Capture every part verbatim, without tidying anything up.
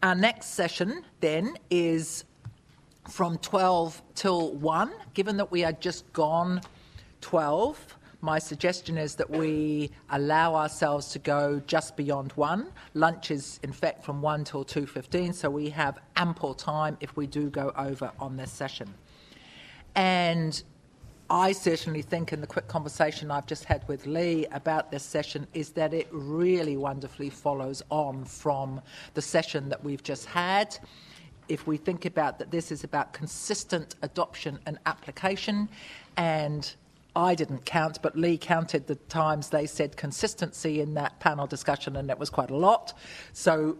Our next session then is from twelve till one. Given that we had just gone twelve, my suggestion is that we allow ourselves to go just beyond one. Lunch is, in fact, from one till two fifteen, so we have ample time if we do go over on this session. And I certainly think, in the quick conversation I've just had with Lee about this session, is that it really wonderfully follows on from the session that we've just had. If we think about that this is about consistent adoption and application, and I didn't count, but Lee counted the times they said consistency in that panel discussion, and that was quite a lot. So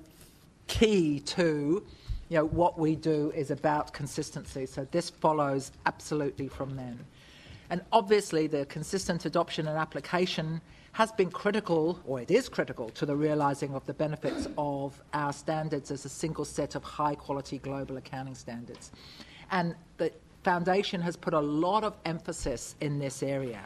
key to, you know, what we do is about consistency. So this follows absolutely from then. And obviously the consistent adoption and application has been critical, or it is critical, to the realising of the benefits of our standards as a single set of high-quality global accounting standards. And the Foundation has put a lot of emphasis in this area.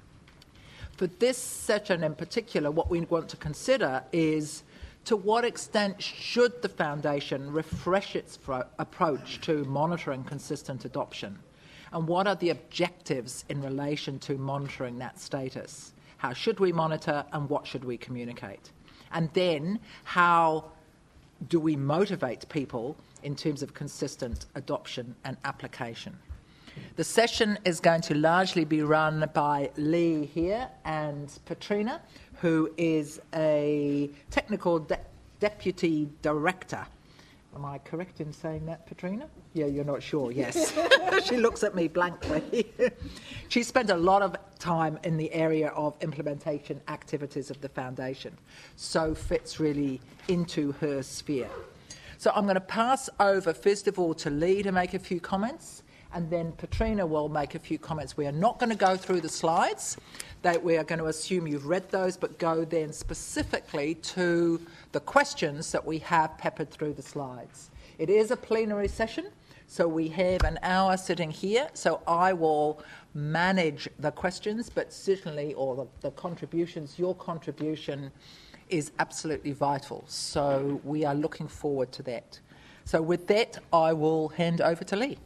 For this session in particular, what we want to consider is to what extent should the Foundation refresh its fro- approach to monitoring consistent adoption? And what are the objectives in relation to monitoring that status? How should we monitor, and what should we communicate? And then how do we motivate people in terms of consistent adoption and application? The session is going to largely be run by Lee here and Petrina, who is a technical de- deputy director. Am I correct in saying that, Petrina? Yeah, you're not sure, yes. She looks at me blankly. She spent a lot of time in the area of implementation activities of the Foundation, so fits really into her sphere. So I'm going to pass over, first of all, to Lee to make a few comments, and then Petrina will make a few comments. We are not going to go through the slides. That we are going to assume you've read those, but go then specifically to the questions that we have peppered through the slides. It is a plenary session, so we have an hour sitting here, so I will manage the questions, but certainly, or the, the contributions, your contribution is absolutely vital. So we are looking forward to that. So with that, I will hand over to Lee.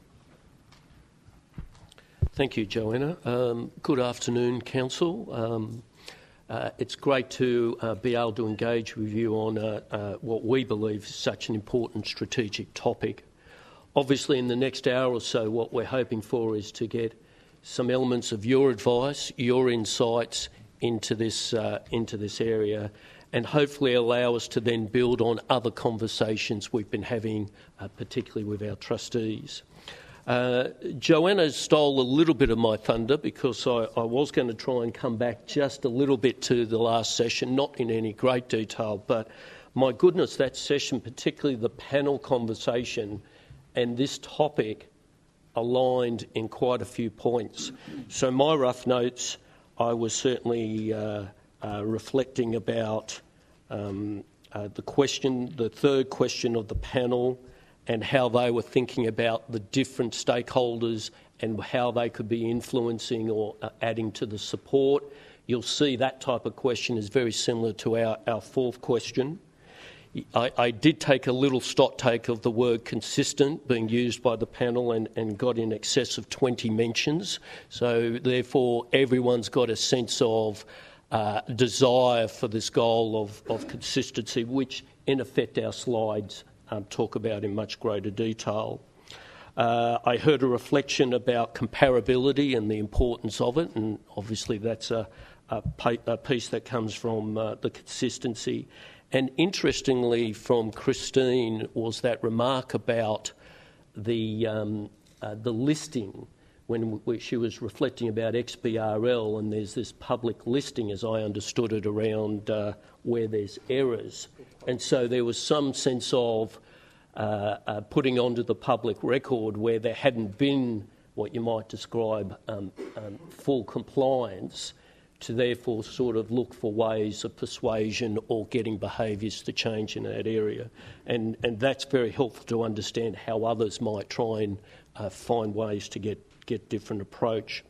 Thank you, Joanna. Um, good afternoon, Council. Um, uh, it's great to uh, be able to engage with you on uh, uh, what we believe is such an important strategic topic. Obviously, in the next hour or so, what we're hoping for is to get some elements of your advice, your insights into this uh, into this area, and hopefully allow us to then build on other conversations we've been having, uh, particularly with our trustees. Uh, Joanna stole a little bit of my thunder because I, I was going to try and come back just a little bit to the last session, not in any great detail, but my goodness, that session, particularly the panel conversation and this topic, aligned in quite a few points. So my rough notes, I was certainly uh, uh, reflecting about um, uh, the question, the third question of the panel, and how they were thinking about the different stakeholders and how they could be influencing or uh, adding to the support. You'll see that type of question is very similar to our, our fourth question. I, I did take a little stock take of the word consistent being used by the panel and, and got in excess of twenty mentions. So therefore everyone's got a sense of uh, desire for this goal of, of consistency, which in effect our slides Um, talk about in much greater detail. Uh, I heard a reflection about comparability and the importance of it, and obviously that's a, a, a piece that comes from uh, the consistency. And interestingly, from Christine, was that remark about the um, uh, the listing when she was reflecting about X B R L, and there's this public listing, as I understood it, around uh, where there's errors. And so there was some sense of uh, uh, putting onto the public record where there hadn't been what you might describe um, um, full compliance, to therefore sort of look for ways of persuasion or getting behaviours to change in that area. And, and that's very helpful to understand how others might try and uh, find ways to get, get different approach.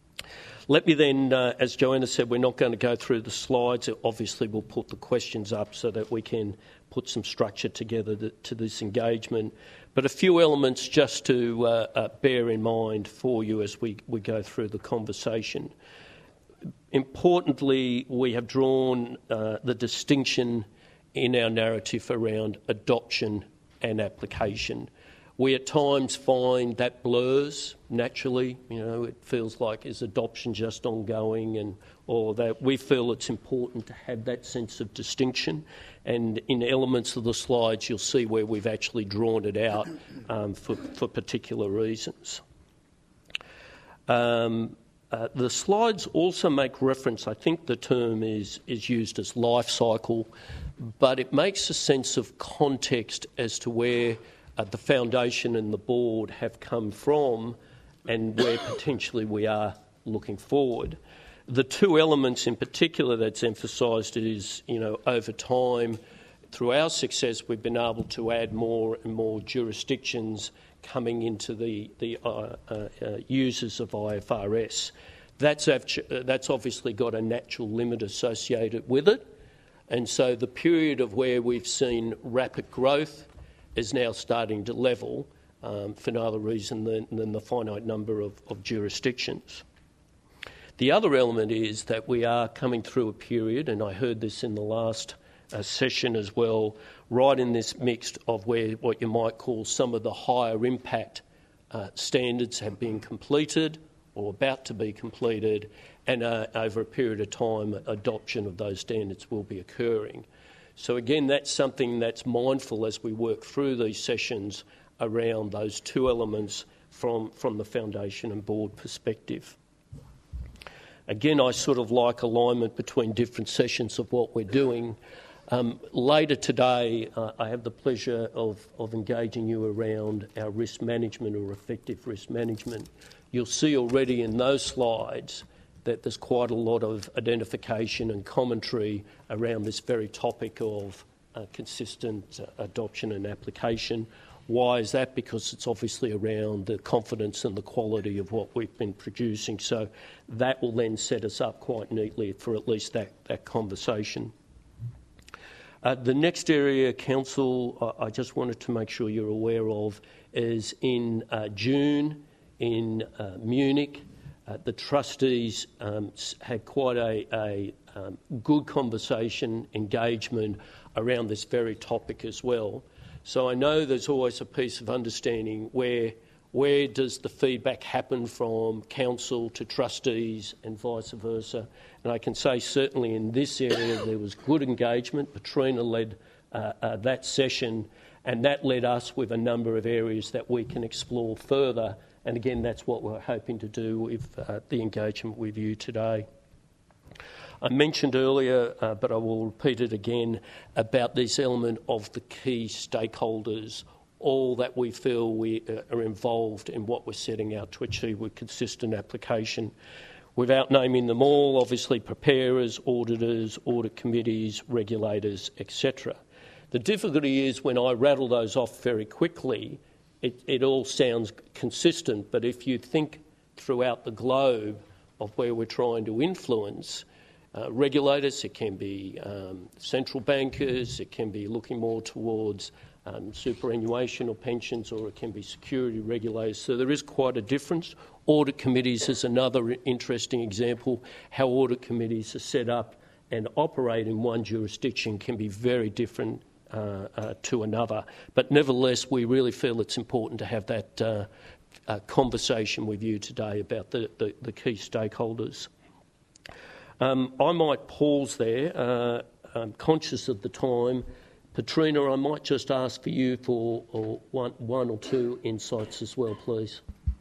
Let me then, uh, as Joanna said, we're not going to go through the slides. Obviously, we'll put the questions up so that we can put some structure together to, to this engagement. But a few elements just to uh, uh, bear in mind for you as we, we go through the conversation. Importantly, we have drawn uh, the distinction in our narrative around adoption and application. We at times find that blurs naturally. You know, it feels like is adoption just ongoing and all of that. We feel it's important to have that sense of distinction, and in elements of the slides you'll see where we've actually drawn it out um, for, for particular reasons. Um, uh, the slides also make reference, I think the term is, is used as life cycle, but it makes a sense of context as to where Uh, the foundation and the board have come from and where potentially we are looking forward. The two elements in particular that's emphasised is, you know, over time, through our success, we've been able to add more and more jurisdictions coming into the, the uh, uh, uh, users of I F R S. That's, uh, that's obviously got a natural limit associated with it, and so the period of where we've seen rapid growth is now starting to level um, for no other reason than, than the finite number of, of jurisdictions. The other element is that we are coming through a period, and I heard this in the last uh, session as well, right in this mix of where what you might call some of the higher impact uh, standards have been completed or about to be completed, and uh, over a period of time adoption of those standards will be occurring. So again, that's something that's mindful as we work through these sessions around those two elements from, from the foundation and board perspective. Again, I sort of like alignment between different sessions of what we're doing. Um, later today, uh, I have the pleasure of, of engaging you around our risk management or effective risk management. You'll see already in those slides that there's quite a lot of identification and commentary around this very topic of uh, consistent uh, adoption and application. Why is that? Because it's obviously around the confidence and the quality of what we've been producing. So that will then set us up quite neatly for at least that, that conversation. Uh, the next area, Council, uh, I just wanted to make sure you're aware of, is in uh, June in uh, Munich. Uh, the trustees um, had quite a, a um, good conversation, engagement around this very topic as well. So I know there's always a piece of understanding where where does the feedback happen from council to trustees and vice versa. And I can say certainly in this area there was good engagement. Petrina led uh, uh, that session, and that led us with a number of areas that we can explore further. And again, that's what we're hoping to do with uh, the engagement with you today. I mentioned earlier, uh, but I will repeat it again, about this element of the key stakeholders, all that we feel we uh, are involved in what we're setting out to achieve with consistent application. Without naming them all, obviously preparers, auditors, audit committees, regulators, et cetera. The difficulty is when I rattle those off very quickly, It, it all sounds consistent, but if you think throughout the globe of where we're trying to influence uh, regulators, it can be um, central bankers, it can be looking more towards um, superannuation or pensions, or it can be security regulators. So there is quite a difference. Audit committees is another interesting example. How audit committees are set up and operate in one jurisdiction can be very different Uh, uh, to another. But nevertheless, we really feel it's important to have that uh, uh, conversation with you today about the, the, the key stakeholders. Um, I might pause there. Uh, I'm conscious of the time. Petrina, I might just ask for you for or one, one or two insights as well, please.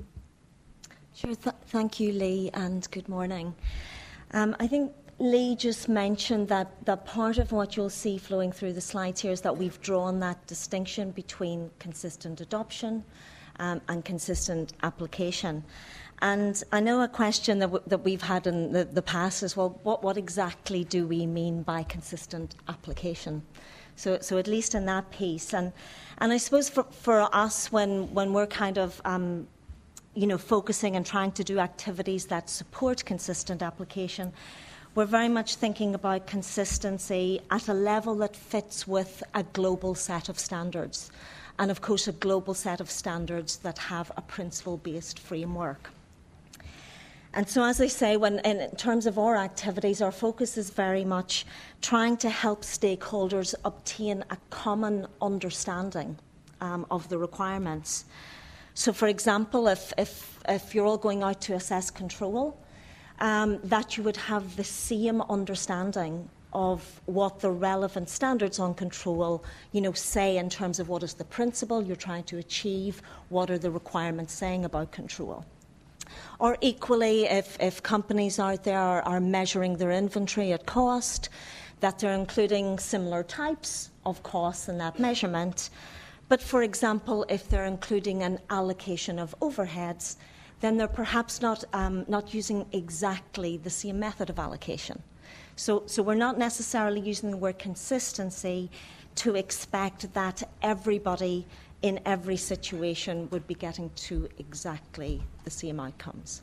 Sure. Th- thank you, Lee, and good morning. Um, I think Lee just mentioned that, that part of what you'll see flowing through the slides here is that we've drawn that distinction between consistent adoption um, and consistent application. And I know a question that, w- that we've had in the, the past is, well, what, what exactly do we mean by consistent application? So, so at least in that piece. And, and I suppose for, for us, when, when we're kind of um, you know, focusing and trying to do activities that support consistent application, we're very much thinking about consistency at a level that fits with a global set of standards. And of course, a global set of standards that have a principle-based framework. And so, as I say, when, in terms of our activities, our focus is very much trying to help stakeholders obtain a common understanding um, of the requirements. So, for example, if, if, if you're all going out to assess control, um, that you would have the same understanding of what the relevant standards on control, you know, say in terms of what is the principle you're trying to achieve, what are the requirements saying about control. Or equally, if, if companies out there are, are measuring their inventory at cost, that they're including similar types of costs in that measurement. But, for example, if they're including an allocation of overheads, then they're perhaps not, um, not using exactly the same method of allocation. So, so we're not necessarily using the word consistency to expect that everybody in every situation would be getting to exactly the same outcomes.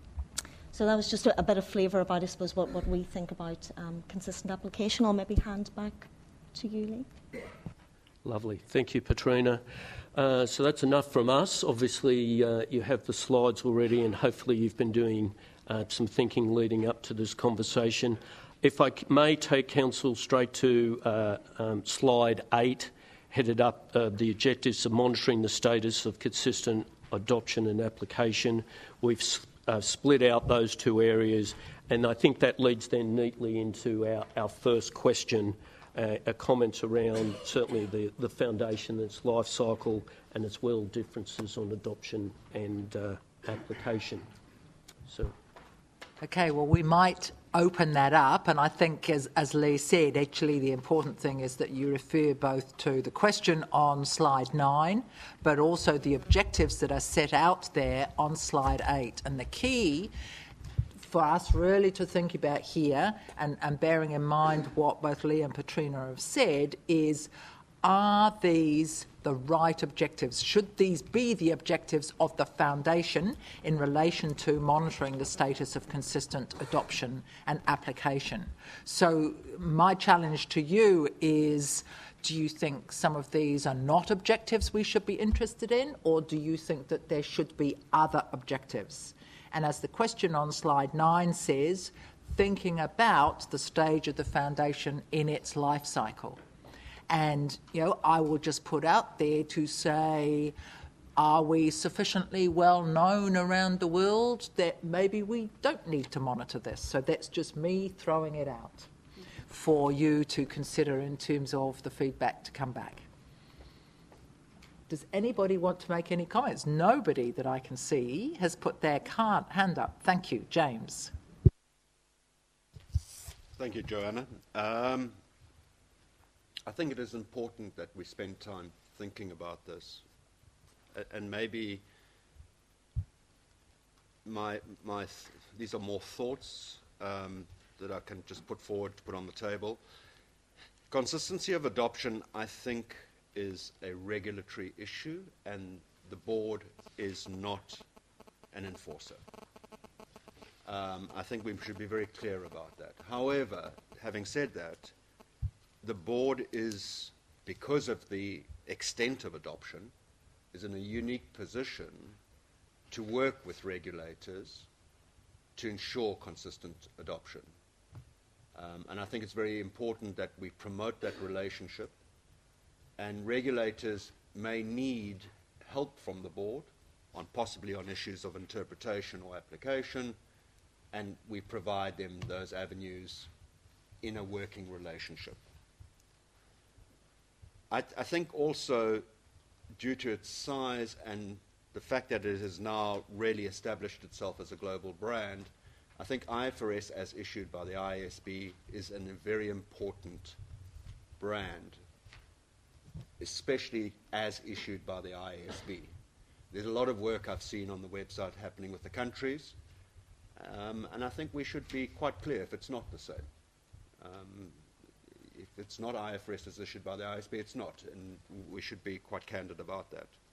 So that was just a, a bit of flavour about, I suppose, what, what we think about um, consistent application. I'll maybe hand back to you, Lee. Lovely. Thank you, Petrina. Uh, so that's enough from us. Obviously, uh, you have the slides already, and hopefully you've been doing uh, some thinking leading up to this conversation. If I may take Council straight to uh, um, slide eight, headed up uh, the objectives of monitoring the status of consistent adoption and application. We've uh, split out those two areas, and I think that leads then neatly into our, our first question, uh, a comments around certainly the, the foundation, its life cycle, and as well differences on adoption and uh, application. So. Okay, well, we might open that up, and I think, as, as Lee said, actually the important thing is that you refer both to the question on slide nine, but also the objectives that are set out there on slide eight. And the key for us really to think about here, and, and bearing in mind what both Lee and Petrina have said, is are these the right objectives? Should these be the objectives of the foundation in relation to monitoring the status of consistent adoption and application? So my challenge to you is, do you think some of these are not objectives we should be interested in, or do you think that there should be other objectives? And as the question on slide nine says, thinking about the stage of the foundation in its life cycle. And, you know, I will just put out there to say, are we sufficiently well known around the world that maybe we don't need to monitor this? So that's just me throwing it out for you to consider in terms of the feedback to come back. Does anybody want to make any comments? Nobody that I can see has put their hand up. Thank you. James. Thank you, Joanna. Um, I think it is important that we spend time thinking about this, and maybe my my th these are more thoughts um, that I can just put forward to put on the table. Consistency of adoption, I think, is a regulatory issue, and the board is not an enforcer. Um, I think we should be very clear about that. However, having said that, the board is, because of the extent of adoption, is in a unique position to work with regulators to ensure consistent adoption. Um, and I think it's very important that we promote that relationship, and regulators may need help from the board on possibly on issues of interpretation or application, and we provide them those avenues in a working relationship. I, I think also, due to its size and the fact that it has now really established itself as a global brand, I think I F R S, as issued by the I A S B, is a very important brand, especially as issued by the I A S B. There's a lot of work I've seen on the website happening with the countries, um, and I think we should be quite clear if it's not the same. Um, if it's not I F R S as issued by the I A S B, it's not, and we should be quite candid about that.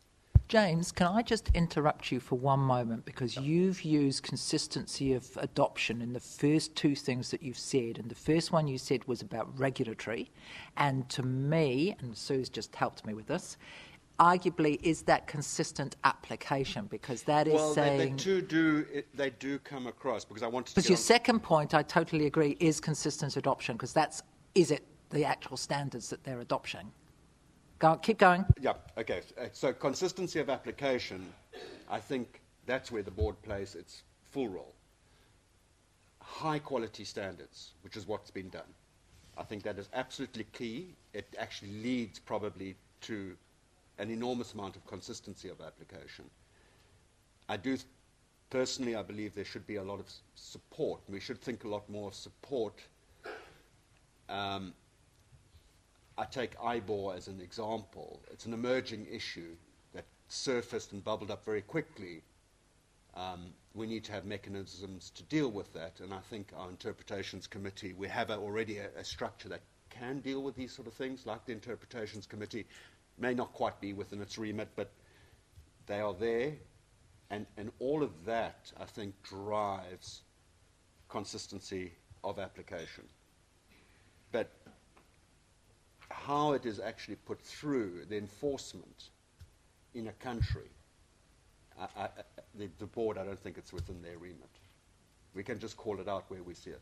James, can I just interrupt you for one moment, because you've used consistency of adoption in the first two things that you've said, and the first one you said was about regulatory, and to me, and Sue's just helped me with this, arguably is that consistent application, because that is well, saying... Well, they, they, two do, it, they do come across, because I wanted to... Because your second point, I totally agree, is consistent adoption, because that's, is it the actual standards that they're adopting? Go on, keep going. Yeah, okay. So consistency of application, I think that's where the board plays its full role. High quality standards, which is what's been done. I think that is absolutely key. It actually leads probably to an enormous amount of consistency of application. I do, personally, I believe there should be a lot of support. We should think a lot more of support. Um, I take I B O R as an example. It's an emerging issue that surfaced and bubbled up very quickly. Um, we need to have mechanisms to deal with that, and I think our Interpretations Committee, we have a, already a, a structure that can deal with these sort of things, like the Interpretations Committee. May not quite be within its remit, but they are there, and, and all of that, I think, drives consistency of application. But how it is actually put through the enforcement in a country, I, I, the, the board, I don't think it's within their remit. We can just call it out where we see it.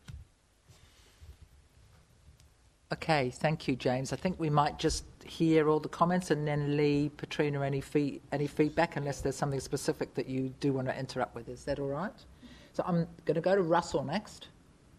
Okay, thank you, James. I think we might just hear all the comments, and then Lee, Petrina, any, fee- any feedback, unless there's something specific that you do want to interrupt with. Is that all right? So I'm going to go to Russell next.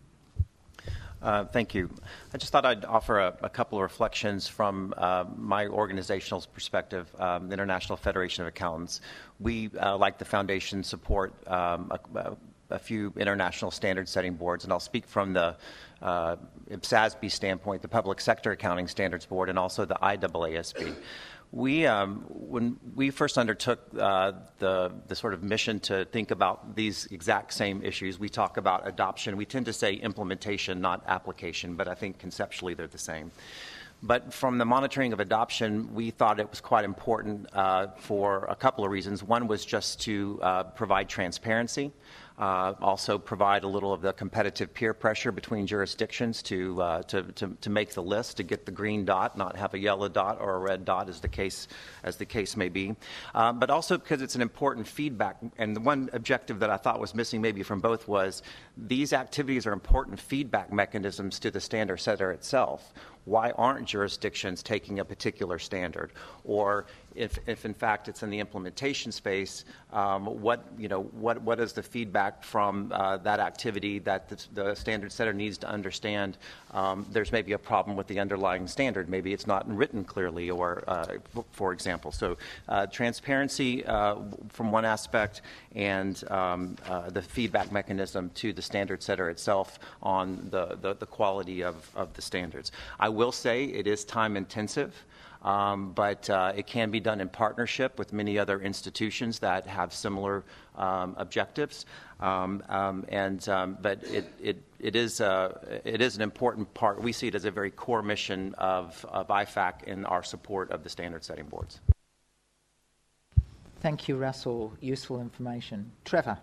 Uh, thank you. I just thought I'd offer a, a couple of reflections from uh, my organizational perspective, um, the International Federation of Accountants. We, uh, like the Foundation, support um, a, a few international standard-setting boards, and I'll speak from the uh, S A S B standpoint, the Public Sector Accounting Standards Board, and also the I A A S B. We, um, when we first undertook uh, the, the sort of mission to think about these exact same issues, we talk about adoption. We tend to say implementation, not application, but I think conceptually they're the same. But from the monitoring of adoption, we thought it was quite important uh, for a couple of reasons. One was just to uh, provide transparency. Uh, also provide a little of the competitive peer pressure between jurisdictions to, uh, to, to, to make the list, to get the green dot, not have a yellow dot or a red dot as the case, as the case may be. Uh, but also because it's an important feedback. And the one objective that I thought was missing maybe from both was these activities are important feedback mechanisms to the standard setter itself. Why aren't jurisdictions taking a particular standard? Or if, if in fact it's in the implementation space, um, what, you know, what, what is the feedback from uh, that activity that the, the standard setter needs to understand? Um, there's maybe a problem with the underlying standard. Maybe it's not written clearly, or uh, for example. So uh, transparency uh, from one aspect, and um, uh, the feedback mechanism to the standard setter itself on the, the, the quality of, of the standards. I will say it is time intensive. Um, but uh, it can be done in partnership with many other institutions that have similar um, objectives. Um, um, and um, but it it it is uh, it is an important part. We see it as a very core mission of, of I F A C in our support of the standard setting boards. Thank you, Russell. Useful information. Trevor.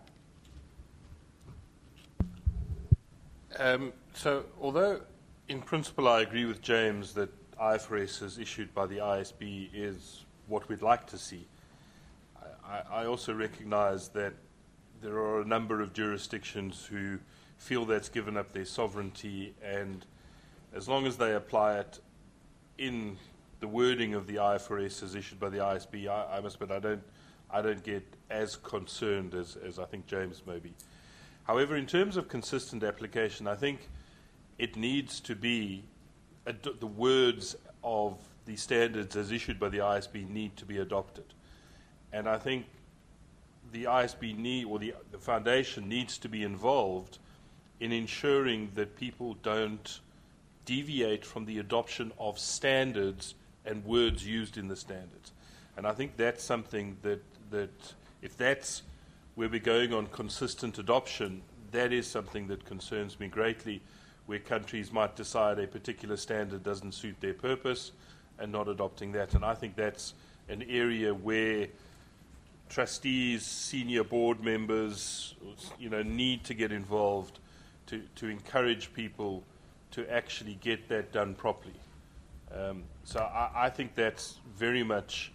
Um, so, although in principle I agree with James that I F R S as issued by the I S B is what we'd like to see, I, I also recognize that there are a number of jurisdictions who feel that's given up their sovereignty, and as long as they apply it in the wording of the I F R S as issued by the I S B, I, I must admit I don't, I don't get as concerned as, as I think James may be. However, in terms of consistent application, I think it needs to be ad- the words of the standards as issued by the I S B need to be adopted. And I think the I S B need, or the, the foundation needs to be involved in ensuring that people don't deviate from the adoption of standards and words used in the standards. And I think that's something that, that if that's where we're going on consistent adoption, that is something that concerns me greatly, where countries might decide a particular standard doesn't suit their purpose and not adopting that. And I think that's an area where trustees, senior board members, you know, need to get involved to, to encourage people to actually get that done properly. Um, so I, I think that's very much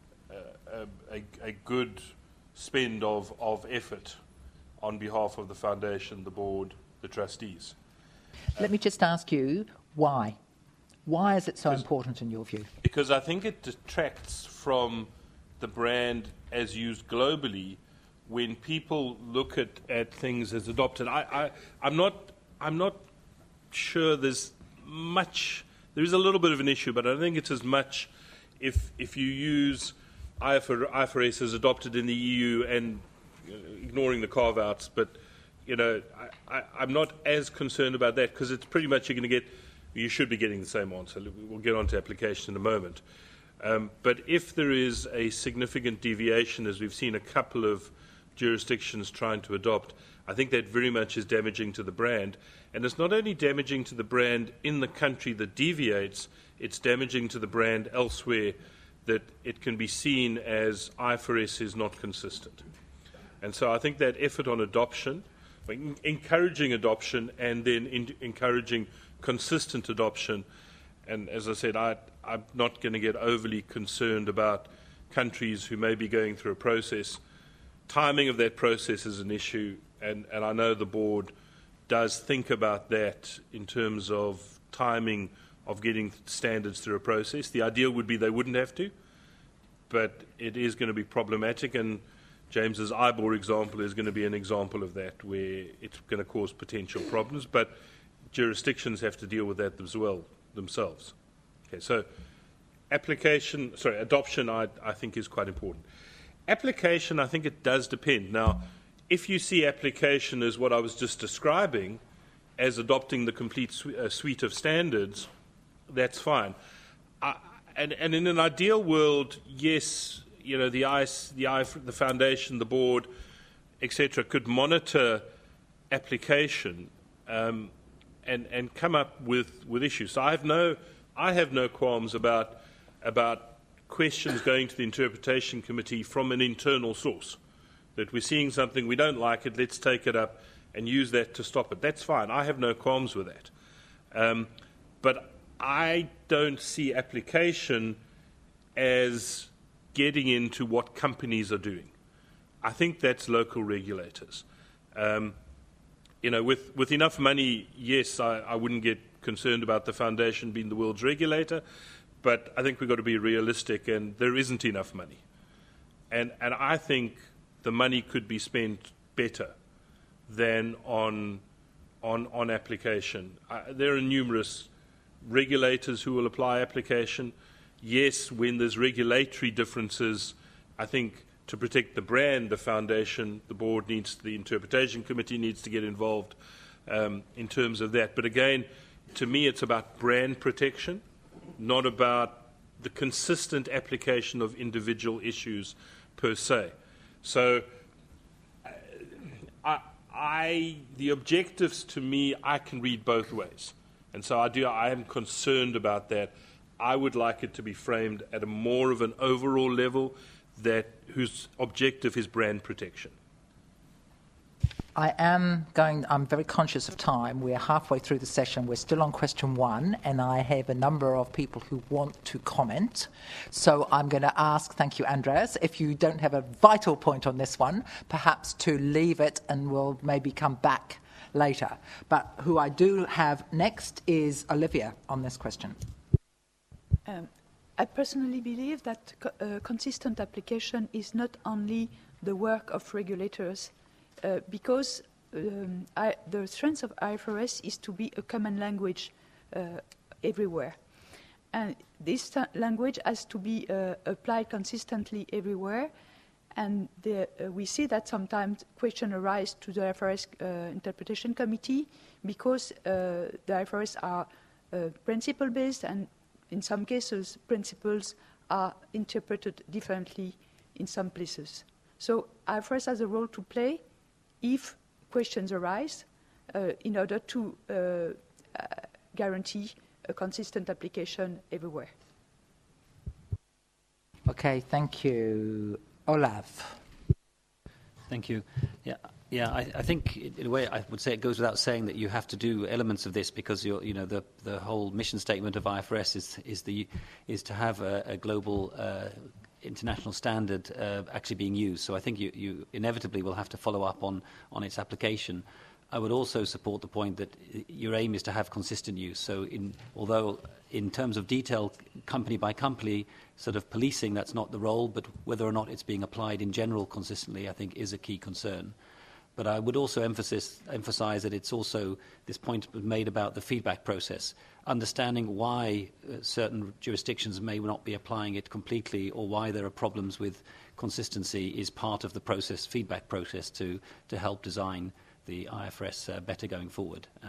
uh, a, a, a good spend of, of effort on behalf of the foundation, the board, the trustees. Let me just ask you, why? Why is it so important in your view? Because I think it detracts from the brand as used globally when people look at, at things as adopted. I, I, I'm not, I'm not sure there's much, there is a little bit of an issue, but I don't think it's as much if, if you use I F R S as adopted in the E U and uh, ignoring the carve-outs, but you know, I, I, I'm not as concerned about that because it's pretty much you're going to get, you should be getting the same answer. We'll get on to application in a moment. Um, but if there is a significant deviation, as we've seen a couple of jurisdictions trying to adopt, I think that very much is damaging to the brand. And it's not only damaging to the brand in the country that deviates, it's damaging to the brand elsewhere, that it can be seen as I F R S is not consistent. And so I think that effort on adoption, encouraging adoption and then in encouraging consistent adoption, and as I said, I, I'm not going to get overly concerned about countries who may be going through a process. Timing of that process is an issue, and, and I know the board does think about that in terms of timing of getting standards through a process. The ideal would be they wouldn't have to, but it is going to be problematic, and James's I B O R example is going to be an example of that, where it's going to cause potential problems, but jurisdictions have to deal with that as well themselves. Okay, so application, sorry, adoption I, I think is quite important. Application, I think it does depend. Now, if you see application as what I was just describing, as adopting the complete su uh, suite of standards, that's fine. I, and, and in an ideal world, yes, you know, the I C E, the, I, the foundation, the board, et cetera, could monitor application um, and, and come up with, with issues. So I have no, I have no qualms about, about questions going to the interpretation committee from an internal source. That we're seeing something, we don't like it, let's take it up and use that to stop it. That's fine. I have no qualms with that. Um, but I don't see application as getting into what companies are doing. I think that's local regulators. Um, you know, with, with enough money, yes, I, I wouldn't get concerned about the foundation being the world's regulator, but I think we've got to be realistic, and there isn't enough money. And, and I think the money could be spent better than on, on, on application. Uh, there are numerous regulators who will apply application. Yes, when there's regulatory differences, I think to protect the brand, the foundation, the board needs, the interpretation committee needs to get involved um, in terms of that. But again, to me, it's about brand protection, not about the consistent application of individual issues per se. So, uh, I, I, the objectives to me, I can read both ways. And so I do, I am concerned about that. I would like it to be framed at a more of an overall level that whose objective is brand protection. I am going, I'm very conscious of time. We're halfway through the session. We're still on question one, and I have a number of people who want to comment. So I'm going to ask, thank you, Andreas, if you don't have a vital point on this one, perhaps to leave it and we'll maybe come back later. But who I do have next is Olivia on this question. Um, I personally believe that co uh, consistent application is not only the work of regulators, uh, because um, I, the strength of I F R S is to be a common language uh, everywhere. And this language has to be uh, applied consistently everywhere. And the, uh, we see that sometimes questions arise to the I F R S uh, Interpretation Committee because uh, the I F R S are uh, principle-based, and in some cases, principles are interpreted differently in some places. So I F R S has a role to play if questions arise uh, in order to uh, uh, guarantee a consistent application everywhere. Okay, thank you. Olav. Thank you. Yeah, yeah. I, I think, in a way, I would say it goes without saying that you have to do elements of this because you're, you know, the the whole mission statement of I F R S is is the is to have a, a global uh, international standard uh, actually being used. So I think you, you inevitably will have to follow up on on its application. I would also support the point that your aim is to have consistent use. So in, although in terms of detail, company by company, sort of policing, that's not the role, but whether or not it's being applied in general consistently, I think, is a key concern. But I would also emphasis, emphasize that it's also, this point was made about the feedback process, understanding why uh, certain jurisdictions may not be applying it completely or why there are problems with consistency is part of the process, feedback process to, to help design the I F R S uh, better going forward. Uh,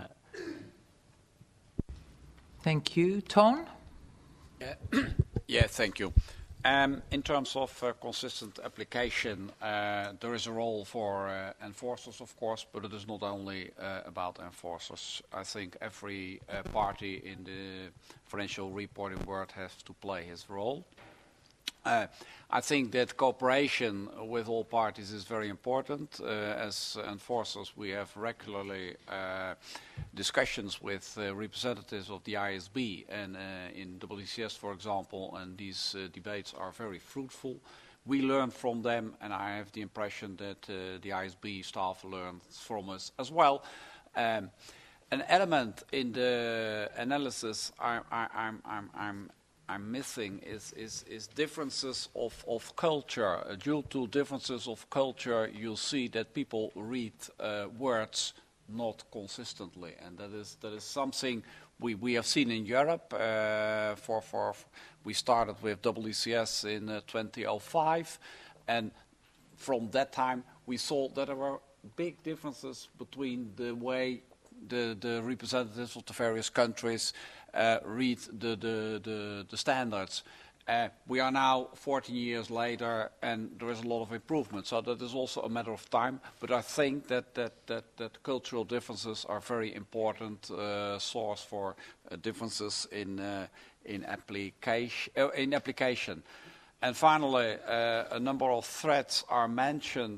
Thank you. Ton? Yeah, yeah thank you. Um, in terms of uh, consistent application, uh, there is a role for uh, enforcers, of course, but it is not only uh, about enforcers. I think every uh, party in the financial reporting world has to play his role. Uh, I think that cooperation with all parties is very important. Uh, as enforcers, we have regularly uh, discussions with uh, representatives of the I S B and uh, in W C S, for example, and these uh, debates are very fruitful. We learn from them, and I have the impression that uh, the I S B staff learns from us as well. Um, an element in the analysis I, I, I'm, I'm, I'm I'm missing is, is, is differences of, of culture. Uh, due to differences of culture, you'll see that people read uh, words not consistently, and that is that is something we, we have seen in Europe. Uh, for for we started with W C S in uh, two thousand five, and from that time we saw that there were big differences between the way the, the representatives of the various countries Uh, read the, the, the, the standards. Uh, we are now fourteen years later, and there is a lot of improvement. So that is also a matter of time. But I think that that, that, that cultural differences are very important uh, source for uh, differences in uh, in application. Uh, in application. And finally, uh, a number of threats are mentioned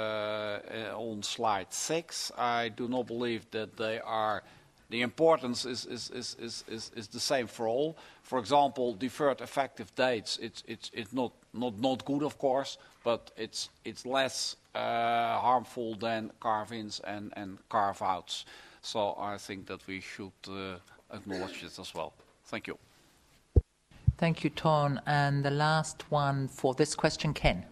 uh, on slide six. I do not believe that they are. The importance is, is, is, is, is, is the same for all. For example, deferred effective dates, it's, it's, it's not, not, not good, of course, but it's, it's less uh, harmful than carve-ins and, and carve-outs. So I think that we should uh, acknowledge this as well. Thank you. Thank you, Ton. And the last one for this question, Ken.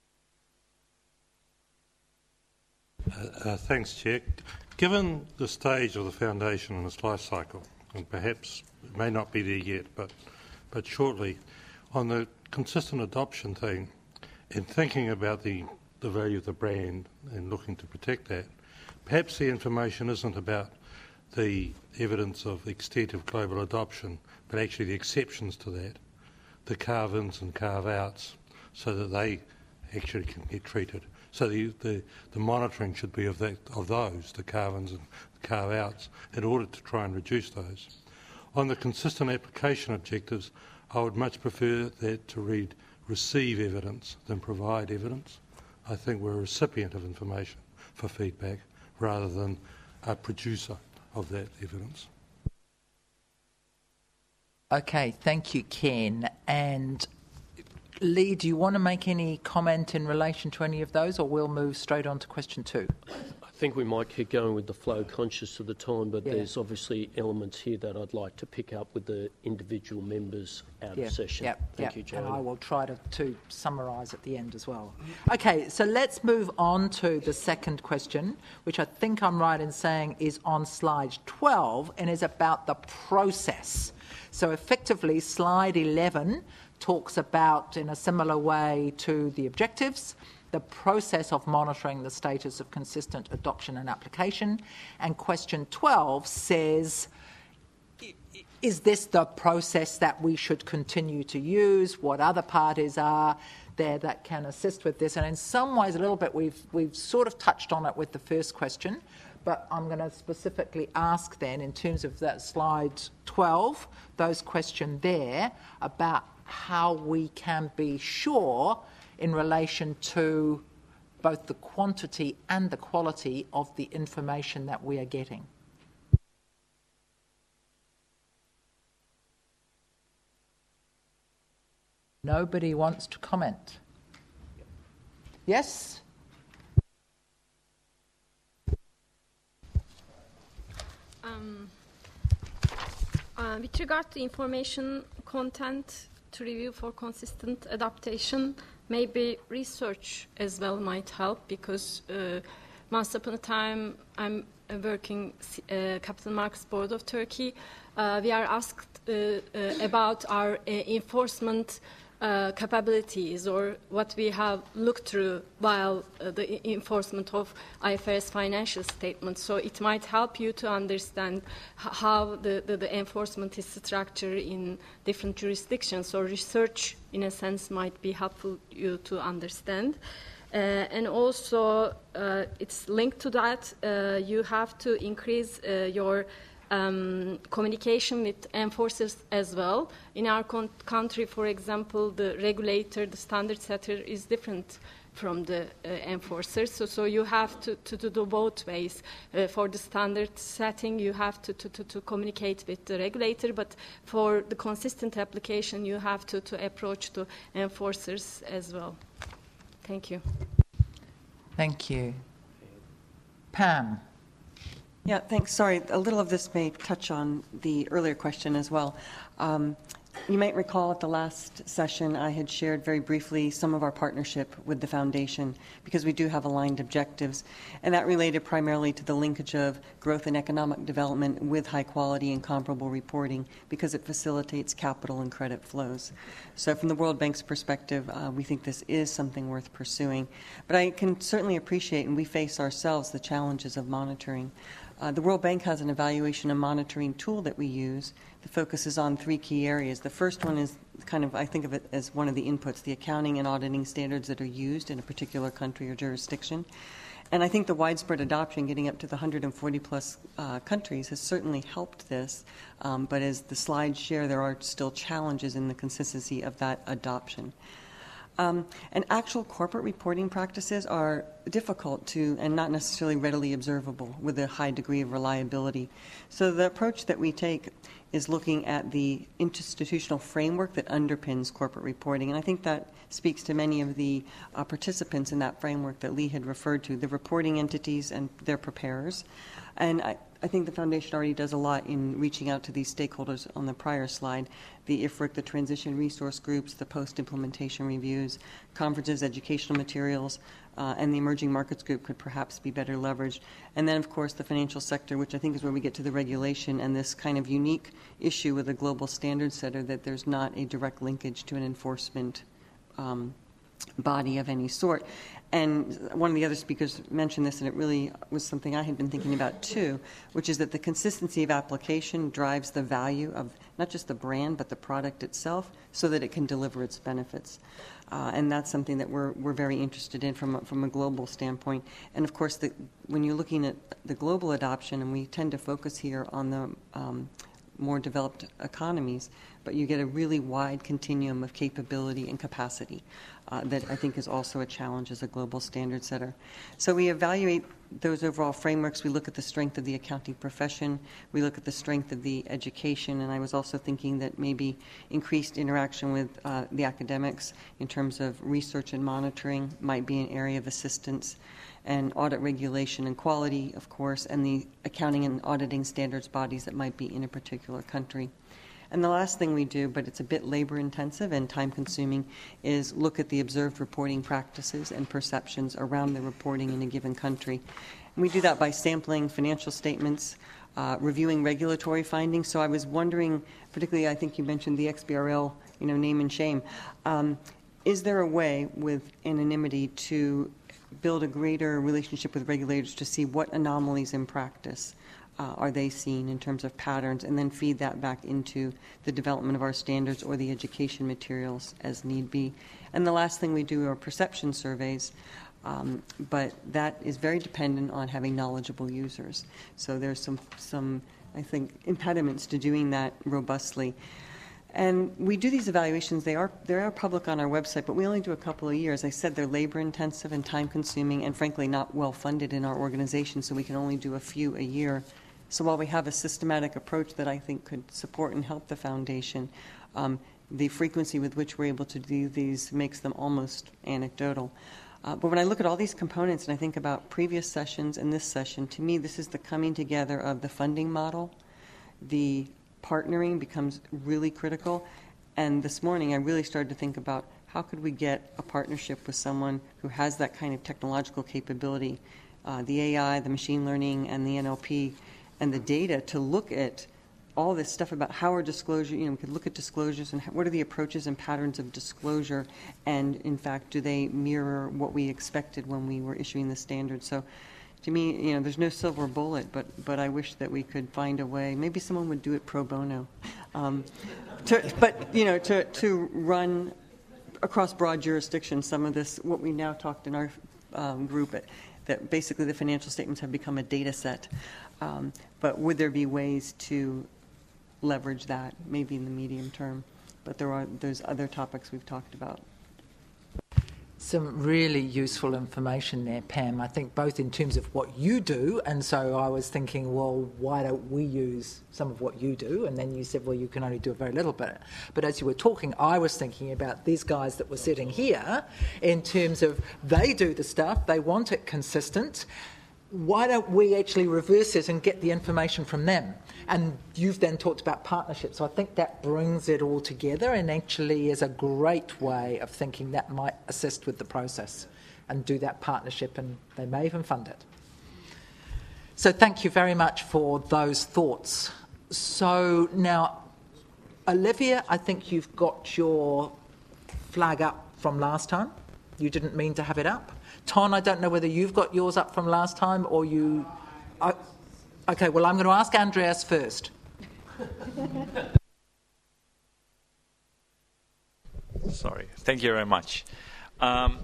Uh, uh, thanks, Chair. Given the stage of the foundation and its life cycle, and perhaps it may not be there yet, but but shortly, on the consistent adoption thing, and thinking about the, the value of the brand and looking to protect that, perhaps the information isn't about the evidence of the extent of global adoption, but actually the exceptions to that, the carve-ins and carve-outs, so that they actually can get treated. So the, the, the monitoring should be of, that, of those, the carve-ins and the carve-outs, in order to try and reduce those. On the consistent application objectives, I would much prefer that to read receive evidence than provide evidence. I think we're a recipient of information for feedback rather than a producer of that evidence. Okay, thank you, Ken. And Lee, do you want to make any comment in relation to any of those, or we'll move straight on to question two? I think we might keep going with the flow, conscious of the time, but yeah. there's obviously elements here that I'd like to pick up with the individual members out yeah. of session. Yep. Thank yep. you, Joanna. And I will try to, to summarise at the end as well. Okay, so let's move on to the second question, which I think I'm right in saying is on slide twelve and is about the process. So effectively, slide eleven talks about, in a similar way to the objectives, the process of monitoring the status of consistent adoption and application. And question twelve says, is this the process that we should continue to use? What other parties are there that can assist with this? And in some ways, a little bit, we've, we've sort of touched on it with the first question, but I'm going to specifically ask then, in terms of that slide twelve, those questions there, about how we can be sure in relation to both the quantity and the quality of the information that we are getting. Nobody wants to comment. Yes? Um, uh, with regard to information content to review for consistent adaptation, maybe research as well might help, because uh, once upon a time I'm uh, working uh, Capital Markets Board of Turkey. Uh, we are asked uh, uh, about our uh, enforcement Uh, capabilities, or what we have looked through while uh, the enforcement of I F R S financial statements. So it might help you to understand how the, the, the enforcement is structured in different jurisdictions. So research, in a sense, might be helpful you to understand. Uh, and also, uh, it's linked to that. Uh, you have to increase uh, your Um, communication with enforcers as well. In our con- country, for example, the regulator, the standard setter is different from the uh, enforcers. So, so you have to, to, to do both ways. Uh, for the standard setting, you have to, to, to, to communicate with the regulator, but for the consistent application, you have to, to approach the enforcers as well. Thank you. Thank you. Pam. Yeah, thanks. Sorry, a little of this may touch on the earlier question as well. Um, you might recall at the last session I had shared very briefly some of our partnership with the Foundation, because we do have aligned objectives, and that related primarily to the linkage of growth and economic development with high quality and comparable reporting, because it facilitates capital and credit flows. So from the World Bank's perspective, uh, we think this is something worth pursuing. But I can certainly appreciate, and we face ourselves, the challenges of monitoring. Uh, the World Bank has an evaluation and monitoring tool that we use that focuses on three key areas. The first one is kind of, I think of it as one of the inputs, the accounting and auditing standards that are used in a particular country or jurisdiction. And I think the widespread adoption, getting up to the one hundred forty plus uh, countries, has certainly helped this. Um, but as the slides share, there are still challenges in the consistency of that adoption. Um, and actual corporate reporting practices are difficult to and not necessarily readily observable with a high degree of reliability. So the approach that we take is looking at the institutional framework that underpins corporate reporting. And I think that speaks to many of the uh, participants in that framework that Lee had referred to, the reporting entities and their preparers. And I, I think the Foundation already does a lot in reaching out to these stakeholders on the prior slide, the I F R C, the transition resource groups, the post-implementation reviews, conferences, educational materials, uh, and the emerging markets group could perhaps be better leveraged. And then, of course, the financial sector, which I think is where we get to the regulation and this kind of unique issue with a global standard setter, that there's not a direct linkage to an enforcement um, body of any sort. And one of the other speakers mentioned this, and it really was something I had been thinking about too, which is that the consistency of application drives the value of not just the brand, but the product itself, so that it can deliver its benefits. Uh, and that's something that we're we're very interested in from a, from a global standpoint. And of course, the, when you're looking at the global adoption, and we tend to focus here on the um, more developed economies, but you get a really wide continuum of capability and capacity uh, that I think is also a challenge as a global standard setter. So we evaluate those overall frameworks. We look at the strength of the accounting profession. We look at the strength of the education. And I was also thinking that maybe increased interaction with uh, the academics in terms of research and monitoring might be an area of assistance, and audit regulation and quality, of course, and the accounting and auditing standards bodies that might be in a particular country. And the last thing we do, but it's a bit labor intensive and time consuming, is look at the observed reporting practices and perceptions around the reporting in a given country. And we do that by sampling financial statements, uh, reviewing regulatory findings. So I was wondering, particularly I think you mentioned the X B R L, you know, name and shame. Um, is there a way with anonymity to build a greater relationship with regulators to see what anomalies in practice uh, are they seeing in terms of patterns, and then feed that back into the development of our standards or the education materials as need be. And the last thing we do are perception surveys, um, but that is very dependent on having knowledgeable users. So there's some, some, I think, impediments to doing that robustly. And we do these evaluations. They are, they are public on our website, but we only do a couple of years. I said they're labor-intensive and time-consuming and, frankly, not well-funded in our organization, so we can only do a few a year. So while we have a systematic approach that I think could support and help the foundation, um, the frequency with which we're able to do these makes them almost anecdotal. Uh, but when I look at all these components and I think about previous sessions and this session, to me this is the coming together of the funding model. The partnering becomes really critical. And this morning I really started to think about how could we get a partnership with someone who has that kind of technological capability, uh, the A I, the machine learning, and the N L P, and the data to look at all this stuff about how are disclosure, you know, we could look at disclosures and how, what are the approaches and patterns of disclosure, and in fact, do they mirror what we expected when we were issuing the standard? So to me, you know, there's no silver bullet, but, but I wish that we could find a way, maybe someone would do it pro bono, um, to, but, you know, to, to run across broad jurisdictions some of this, what we now talked in our um, group, at, that basically the financial statements have become a data set. Um, but would there be ways to leverage that, maybe in the medium term? But there are those other topics we've talked about. Some really useful information there, Pam, I think both in terms of what you do, and so I was thinking, well, why don't we use some of what you do? And then you said, well, you can only do a very little bit. But as you were talking, I was thinking about these guys that were sitting here in terms of they do the stuff, they want it consistent. Why don't we actually reverse it and get the information from them? And you've then talked about partnerships. So I think that brings it all together and actually is a great way of thinking that might assist with the process and do that partnership, and they may even fund it. So thank you very much for those thoughts. So now, Olivia, I think you've got your flag up from last time. You didn't mean to have it up. Ton, I don't know whether you've got yours up from last time or you... I, okay, well, I'm going to ask Andreas first. Sorry. Thank you very much. Um,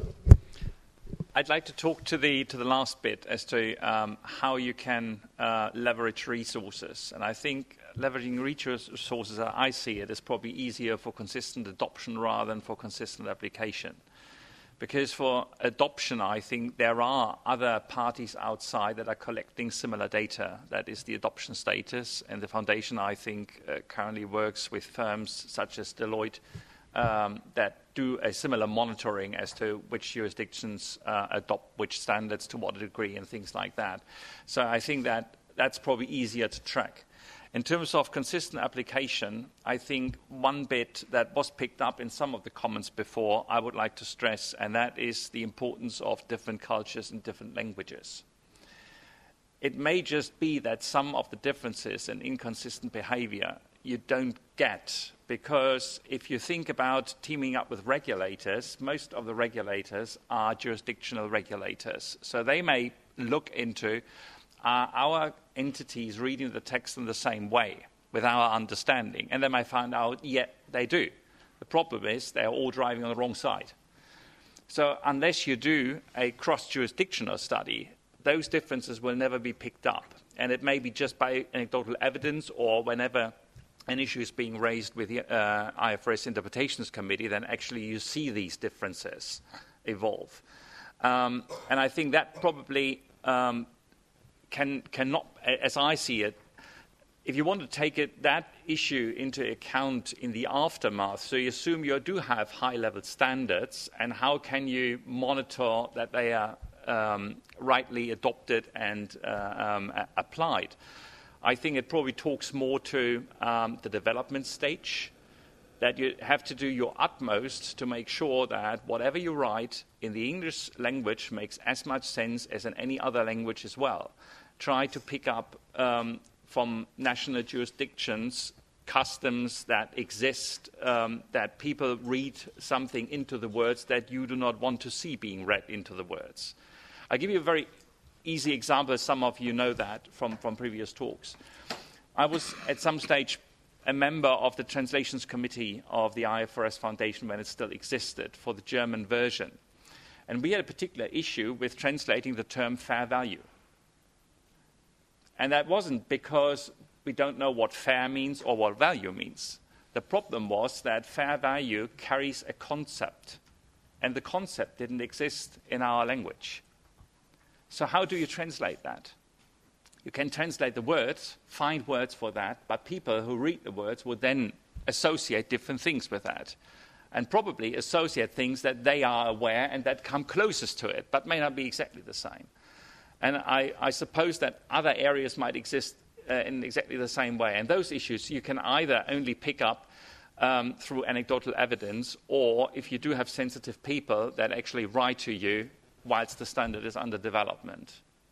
I'd like to talk to the to the last bit as to um, how you can uh, leverage resources. And I think leveraging resources, as I see it, is probably easier for consistent adoption rather than for consistent application. Because for adoption, I think there are other parties outside that are collecting similar data. That is the adoption status. And the foundation, I think, uh, currently works with firms such as Deloitte um, that do a similar monitoring as to which jurisdictions uh, adopt which standards to what degree and things like that. So I think that that's probably easier to track. In terms of consistent application, I think one bit that was picked up in some of the comments before I would like to stress, and that is the importance of different cultures and different languages. It may just be that some of the differences and inconsistent behavior you don't get, because if you think about teaming up with regulators, most of the regulators are jurisdictional regulators. So they may look into Are our entities reading the text in the same way with our understanding? And they may find out, yeah, they do. The problem is they're all driving on the wrong side. So unless you do a cross-jurisdictional study, those differences will never be picked up. And it may be just by anecdotal evidence, or whenever an issue is being raised with the uh, I F R S Interpretations Committee, then actually you see these differences evolve. Um, and I think that probably... Um, Can, cannot, as I see it, if you want to take it, that issue into account in the aftermath, so you assume you do have high-level standards, and how can you monitor that they are um, rightly adopted and uh, um, a- applied? I think it probably talks more to um, the development stage, that you have to do your utmost to make sure that whatever you write in the English language makes as much sense as in any other language as well. Try to pick up um, from national jurisdictions customs that exist, um, that people read something into the words that you do not want to see being read into the words. I'll give you a very easy example. Some of you know that from, from previous talks. I was at some stage a member of the translations committee of the I F R S Foundation when it still existed for the German version. And we had a particular issue with translating the term fair value. And that wasn't because we don't know what fair means or what value means. The problem was that fair value carries a concept, and the concept didn't exist in our language. So how do you translate that? You can translate the words, find words for that, but people who read the words would then associate different things with that, and probably associate things that they are aware and that come closest to it, but may not be exactly the same. And I, I suppose that other areas might exist uh, in exactly the same way. And those issues you can either only pick up um, through anecdotal evidence, or if you do have sensitive people that actually write to you whilst the standard is under development.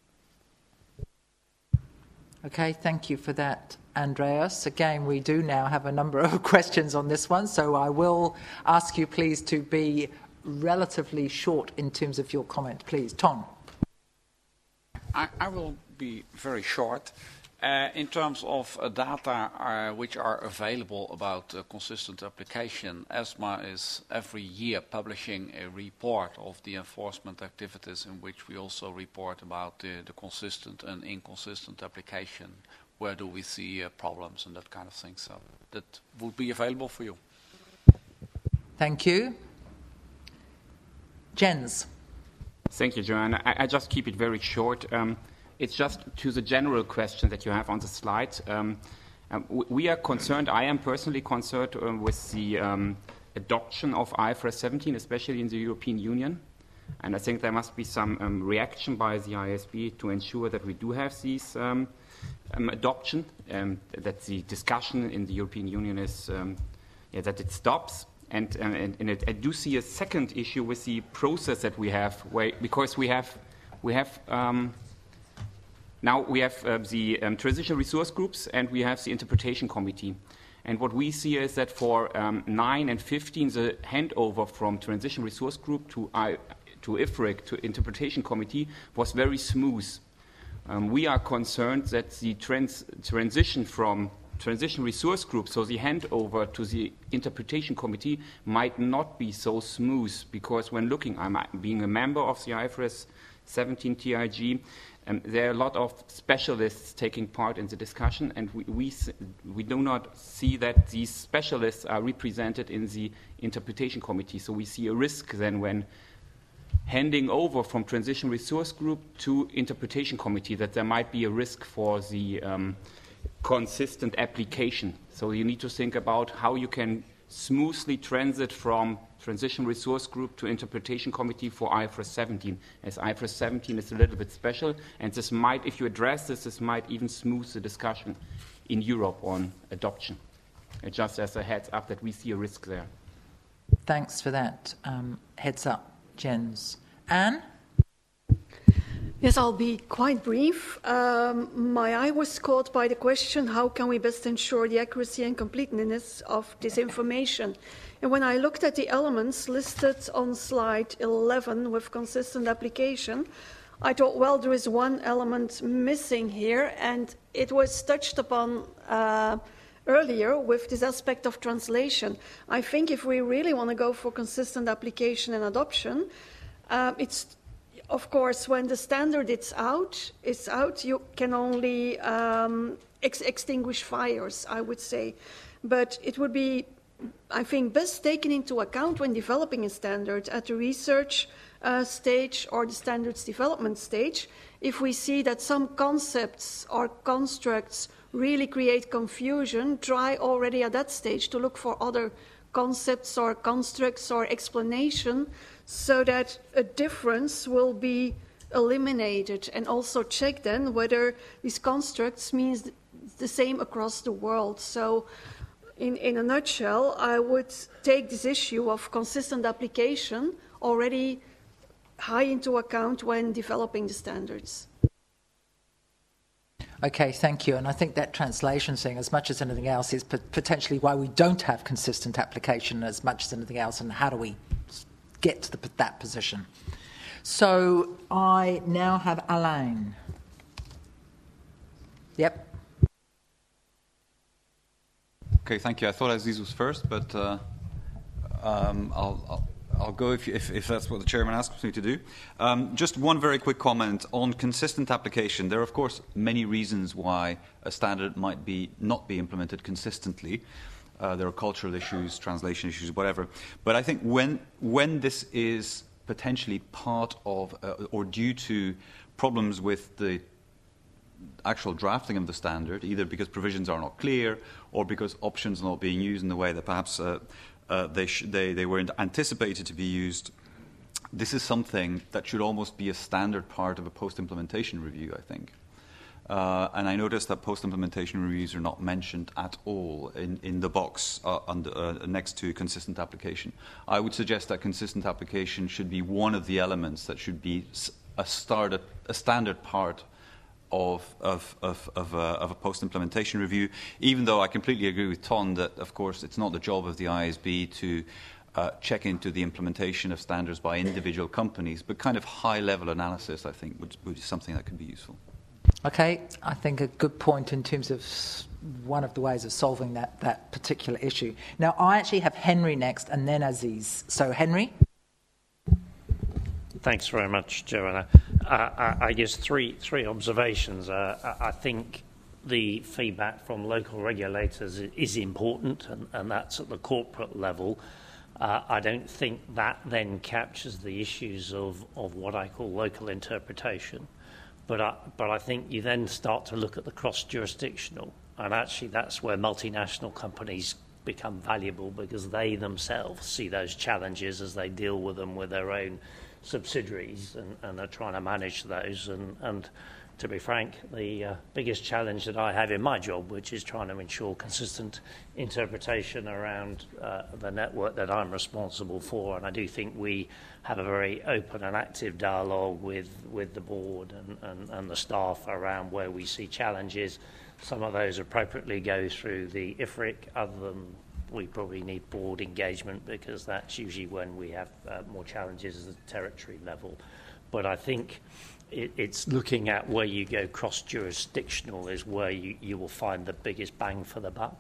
Okay, thank you for that, Andreas. Again, we do now have a number of questions on this one, so I will ask you please to be relatively short in terms of your comment. Please, Tom. I, I will be very short. Uh, in terms of uh, data uh, which are available about uh, consistent application, ESMA is every year publishing a report of the enforcement activities in which we also report about uh, the consistent and inconsistent application. Where do we see uh, problems and that kind of thing. So that would be available for you. Thank you. Jens. Thank you, Joanna. I, I just keep it very short. Um, it's just to the general question that you have on the slide. Um, um, we are concerned, I am personally concerned um, with the um, adoption of I F R S seventeen, especially in the European Union. And I think there must be some um, reaction by the I S B to ensure that we do have these um, um, adoption, um, that the discussion in the European Union is, um, yeah, that it stops. And, and, and it, I do see a second issue with the process that we have, where, because we have, we have um, now we have uh, the um, transition resource groups and we have the interpretation committee. And what we see is that for um, nine and fifteen, the handover from transition resource group to, I, to I F R I C, to interpretation committee, was very smooth. Um, we are concerned that the trans transition from transition resource group, so the handover to the interpretation committee, might not be so smooth, because when looking, I'm being a member of the I F R S seventeen T I G, um, there are a lot of specialists taking part in the discussion, and we, we, we do not see that these specialists are represented in the interpretation committee. So we see a risk then when handing over from transition resource group to interpretation committee, that there might be a risk for the um, consistent application. So you need to think about how you can smoothly transit from transition resource group to interpretation committee for I F R S seventeen, as I F R S seventeen is a little bit special, and this might, if you address this, this might even smooth the discussion in Europe on adoption. And just as a heads up that we see a risk there. Thanks for that um, heads up, Jens. Anne? Yes, I'll be quite brief. Um, my eye was caught by the question, how can we best ensure the accuracy and completeness of this information? And when I looked at the elements listed on slide eleven with consistent application, I thought, well, there is one element missing here, and it was touched upon uh, earlier with this aspect of translation. I think if we really want to go for consistent application and adoption, uh, it's of course, when the standard is out, it's out, you can only um, ex extinguish fires, I would say. But it would be, I think, best taken into account when developing a standard at the research uh, stage or the standards development stage. If we see that some concepts or constructs really create confusion, try already at that stage to look for other concepts or constructs or explanation, so that a difference will be eliminated, and also check then whether these constructs means the same across the world. So in, in a nutshell, I would take this issue of consistent application already high into account when developing the standards. Okay, thank you. And I think that translation thing, as much as anything else, is p potentially why we don't have consistent application as much as anything else, and how do we get to the, that position. So I now have Alain. Yep. Okay, thank you. I thought Aziz was first, but uh, um, I'll, I'll, I'll go if, if, if that's what the chairman asks me to do. Um, just one very quick comment on consistent application. There are, of course, many reasons why a standard might be not be implemented consistently. Uh, there are cultural issues, translation issues, whatever. But I think when when this is potentially part of uh, or due to problems with the actual drafting of the standard, either because provisions are not clear or because options are not being used in the way that perhaps uh, uh, they, sh- they, they were anticipated to be used, this is something that should almost be a standard part of a post-implementation review, I think. Uh, and I noticed that post-implementation reviews are not mentioned at all in, in the box uh, under, uh, next to consistent application. I would suggest that consistent application should be one of the elements that should be a, started, a standard part of, of, of, of, a, of a post-implementation review, even though I completely agree with Ton that, of course, it's not the job of the I S B to uh, check into the implementation of standards by individual companies, but kind of high-level analysis, I think, would, would be something that could be useful. Okay, I think a good point in terms of one of the ways of solving that, that particular issue. Now, I actually have Henry next and then Aziz. So, Henry? Thanks very much, Joanna. Uh, I, I guess three three observations. Uh, I, I think the feedback from local regulators is important, and, and that's at the corporate level. Uh, I don't think that then captures the issues of, of what I call local interpretation. But I, but I think you then start to look at the cross-jurisdictional, and actually that's where multinational companies become valuable, because they themselves see those challenges as they deal with them with their own subsidiaries, and, and are trying to manage those. And, and to be frank, the uh, biggest challenge that I have in my job, which is trying to ensure consistent interpretation around uh, the network that I'm responsible for. And I do think we have a very open and active dialogue with, with the board and, and, and the staff around where we see challenges. Some of those appropriately go through the I F R I C, other than we probably need board engagement, because that's usually when we have uh, more challenges at the territory level. But I think it, it's looking at where you go cross-jurisdictional is where you, you will find the biggest bang for the buck.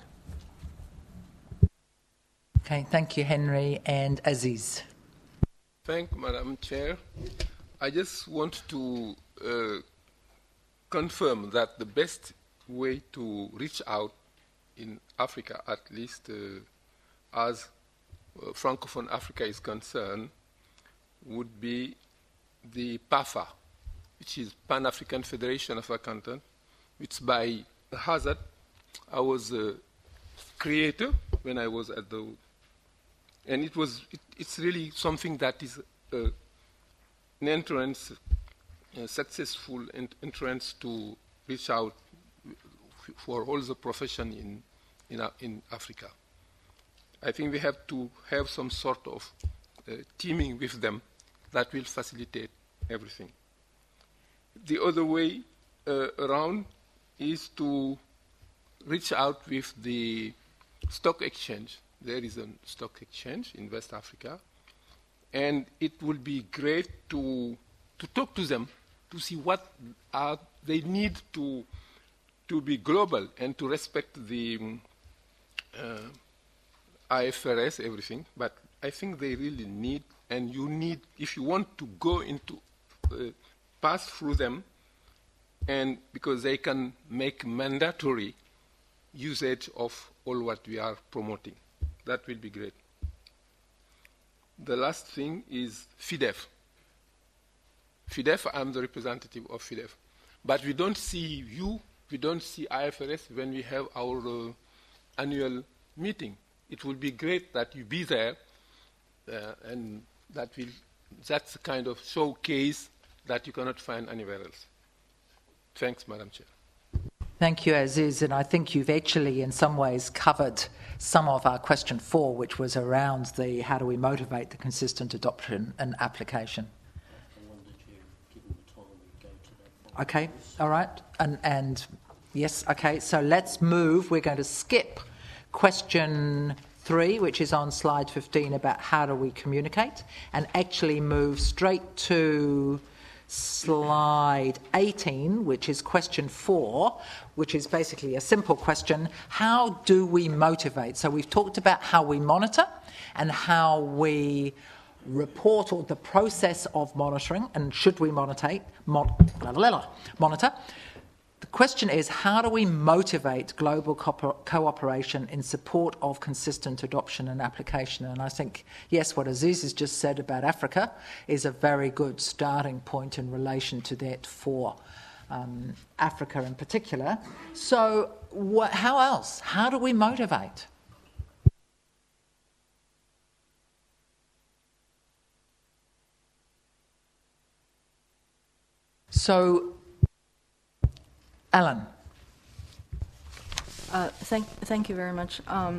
Okay, thank you, Henry. And Aziz. Thank you, Madam Chair. I just want to uh, confirm that the best way to reach out in Africa, at least uh, as uh, Francophone Africa is concerned, would be the PAFA, which is Pan-African Federation of Accountants, which by hazard I was a creator when I was at the, and it was, it, it's really something that is uh, an entrance, a successful entrance to reach out for all the profession in, in, uh, in Africa. I think we have to have some sort of uh, teaming with them that will facilitate everything. The other way uh, around is to reach out with the stock exchange. There is a stock exchange in West Africa, and it would be great to, to talk to them to see what are they need to to be global and to respect the uh, I F R S, everything. But I think they really need, and you need, if you want to go into, uh, pass through them, and because they can make mandatory usage of all what we are promoting. That will be great. The last thing is FIDEF. FIDEF, I'm the representative of FIDEF. But we don't see you, we don't see I F R S when we have our uh, annual meeting. It will be great that you be there, uh, and that will, that's the kind of showcase that you cannot find anywhere else. Thanks, Madam Chair. Thank you, Aziz. And I think you've actually, in some ways, covered some of our question four, which was around the how do we motivate the consistent adoption and application. Okay, all right. And, and yes, okay, so let's move. We're going to skip question three, which is on slide fifteen, about how do we communicate, and actually move straight to slide eighteen, which is question four, which is basically a simple question. How do we motivate? So we've talked about how we monitor and how we report, or the process of monitoring, and should we monitor, mon- monitor. The question is, how do we motivate global co- cooperation in support of consistent adoption and application? And I think, yes, what Aziz has just said about Africa is a very good starting point in relation to that for um, Africa in particular. So wh- how else? How do we motivate? So, Alan. Uh, thank, thank you very much. Um,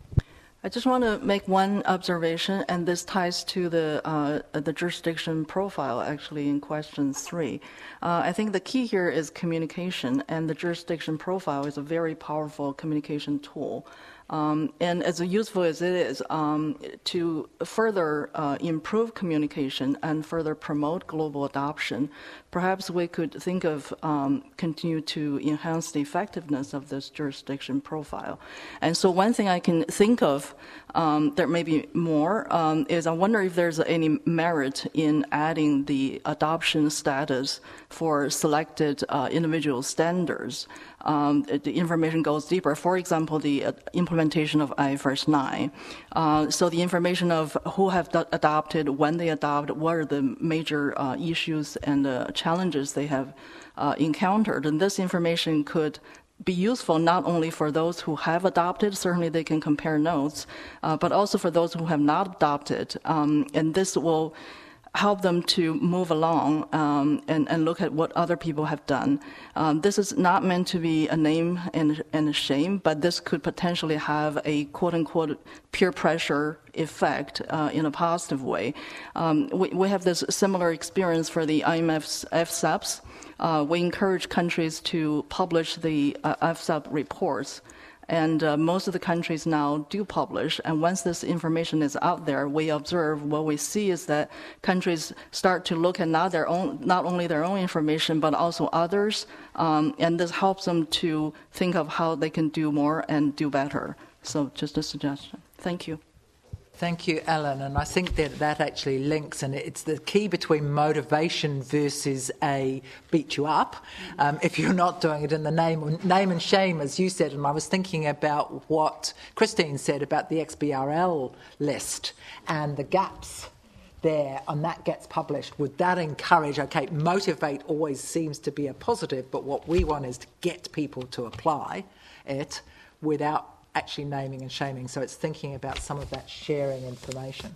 I just want to make one observation, and this ties to the uh, the jurisdiction profile, actually, in question three. Uh, I think the key here is communication, and the jurisdiction profile is a very powerful communication tool. Um, and as useful as it is, um, to further uh, improve communication and further promote global adoption, perhaps we could think of um, continue to enhance the effectiveness of this jurisdiction profile. And so one thing I can think of, um, there may be more, um, is I wonder if there's any merit in adding the adoption status for selected uh, individual standards. Um, the information goes deeper. For example, the uh, implementation of I F R S nine. Uh, so the information of who have do- adopted, when they adopt, what are the major uh, issues and uh, challenges they have uh, encountered. And this information could be useful not only for those who have adopted, certainly they can compare notes, uh, but also for those who have not adopted. Um, and this will help them to move along um, and, and look at what other people have done. Um, this is not meant to be a name and, and a shame, but this could potentially have a quote-unquote peer pressure effect uh, in a positive way. Um, we, we have this similar experience for the I M F's F SAPs. Uh, we encourage countries to publish the uh, F SAP reports. And uh, most of the countries now do publish. And once this information is out there, we observe what we see is that countries start to look at not their own, not only their own information, but also others. Um, and this helps them to think of how they can do more and do better. So just a suggestion. Thank you. Thank you, Alan. And I think that that actually links, and it's the key between motivation versus a beat you up. Um, if you're not doing it in the name, name and shame, as you said, and I was thinking about what Christine said about the X B R L list and the gaps there, and that gets published. Would that encourage, okay, motivate always seems to be a positive, but what we want is to get people to apply it without actually naming and shaming. So it's thinking about some of that sharing information.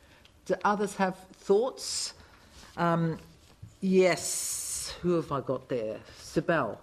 Do others have thoughts? Um, yes. Who have I got there? Sibel.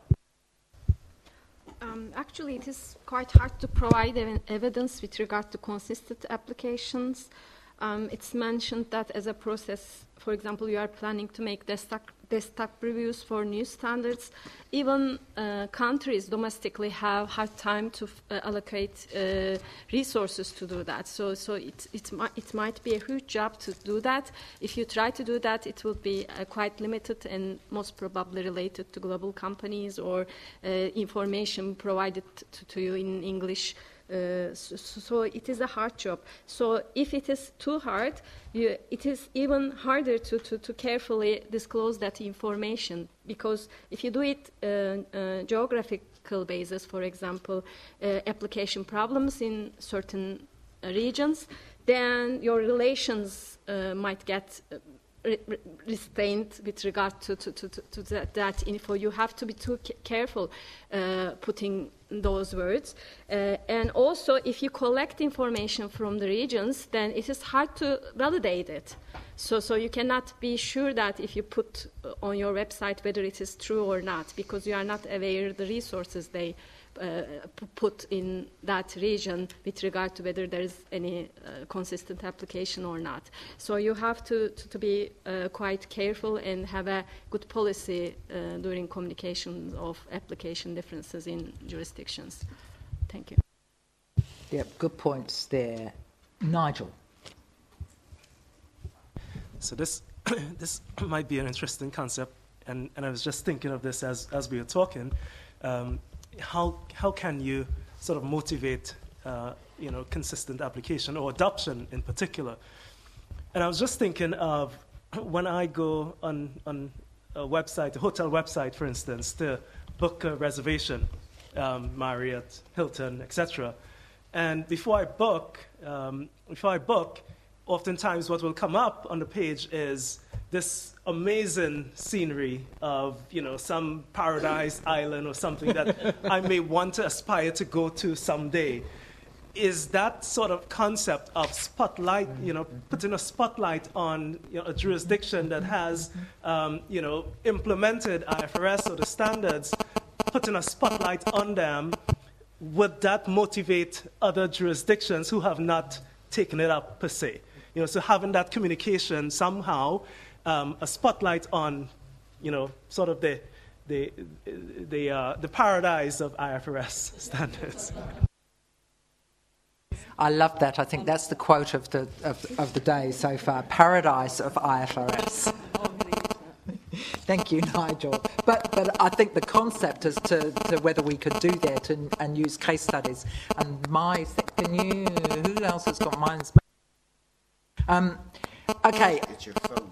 Um, actually, it is quite hard to provide ev- evidence with regard to consistent applications. Um, it's mentioned that as a process, for example, you are planning to make desktop, desktop reviews for new standards. Even uh, countries domestically have hard time to f- uh, allocate uh, resources to do that. So, so it, it, mi- it might be a huge job to do that. If you try to do that, it will be uh, quite limited and most probably related to global companies or uh, information provided to, to you in English. Uh, so, so it is a hard job. So if it is too hard, you, it is even harder to, to, to carefully disclose that information, because if you do it uh, uh, geographical basis, for example, uh, application problems in certain uh, regions, then your relations uh, might get uh, Re- restrained with regard to, to, to, to that, that info. You have to be too c- careful uh, putting those words. Uh, and also, if you collect information from the regions, then it is hard to validate it. So, so you cannot be sure that if you put uh, on your website whether it is true or not, because you are not aware of the resources they Uh, p- put in that region with regard to whether there is any uh, consistent application or not. So you have to, to, to be uh, quite careful and have a good policy uh, during communication of application differences in jurisdictions. Thank you. Yep, good points there. Nigel. So this this might be an interesting concept, and, and I was just thinking of this as, as we were talking. Um, How how can you sort of motivate uh, you know consistent application or adoption in particular? And I was just thinking of when I go on on a website, a hotel website, for instance, to book a reservation, um, Marriott, Hilton, et cetera. And before I book, um, before I book, oftentimes what will come up on the page is this amazing scenery of, you know, some paradise island or something that I may want to aspire to go to someday. Is that sort of concept of spotlight, you know, putting a spotlight on, you know, a jurisdiction that has, um, you know, implemented I F R S or the standards, putting a spotlight on them, would that motivate other jurisdictions who have not taken it up per se? You know, so having that communication somehow, um, a spotlight on, you know, sort of the the the uh, the paradise of I F R S standards. I love that. I think that's the quote of the of, of the day so far. Paradise of I F R S. Thank you, Nigel. But but I think the concept as to, to whether we could do that and, and use case studies. And my can you? Who else has got mine's? Um, okay. Get your phone.